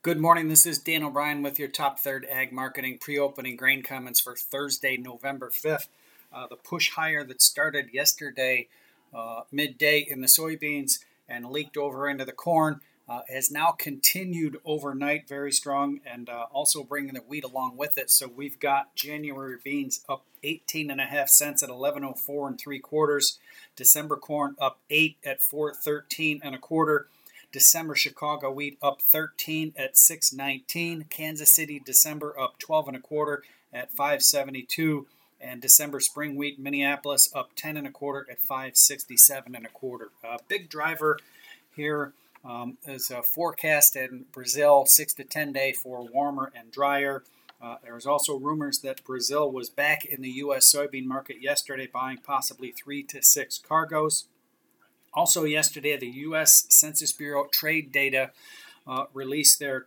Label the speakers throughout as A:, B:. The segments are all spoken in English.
A: Good morning. This is Dan O'Brien with your Top Third Ag Marketing pre-opening grain comments for Thursday, November 5th. The push higher that started yesterday midday in the soybeans and leaked over into the corn has now continued overnight very strong and also bringing the wheat along with it. So we've got January beans up 18.5 cents at 11.04 and 3/4. December corn up 8 at 4.13 and a quarter. December Chicago wheat up 13 at 6.19. Kansas City December up 12 and a quarter at 5.72. And December spring wheat Minneapolis up 10 and a quarter at 5.67 and a quarter. Big driver here is a forecast in Brazil 6 to 10 day for warmer and drier. There's also rumors that Brazil was back in the U.S. soybean market yesterday, buying possibly 3 to 6 cargoes. Also yesterday, the U.S. Census Bureau trade data released their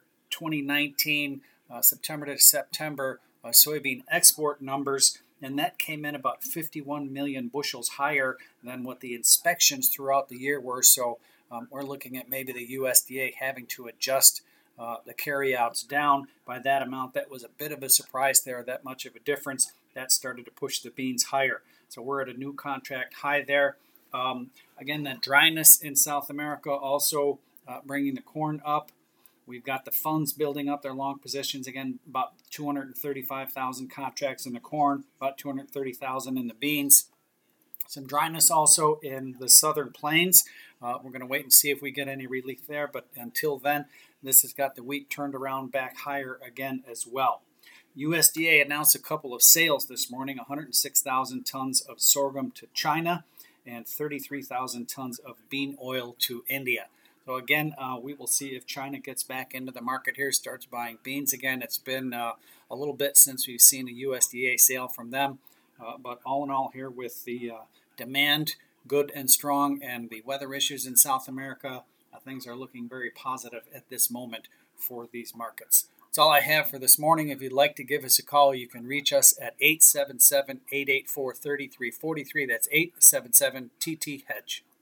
A: 2019 September to September soybean export numbers, and that came in about 51 million bushels higher than what the inspections throughout the year were. So we're looking at maybe the USDA having to adjust the carryouts down by that amount. That was a bit of a surprise there, that much of a difference. That started to push the beans higher. So we're at a new contract high there. Again, that dryness in South America also bringing the corn up. We've got the funds building up their long positions. Again, about 235,000 contracts in the corn, about 230,000 in the beans. Some dryness also in the southern plains. We're going to wait and see if we get any relief there. But until then, this has got the wheat turned around back higher again as well. USDA announced a couple of sales this morning, 106,000 tons of sorghum to China and 33,000 tons of bean oil to India. So again, we will see if China gets back into the market here, starts buying beans again. It's been a little bit since we've seen a USDA sale from them. But all in all here, with the demand good and strong and the weather issues in South America, things are looking very positive at this moment for these markets. That's all I have for this morning. If you'd like to give us a call, you can reach us at 877-884-3343. That's 877-TT-HEDGE.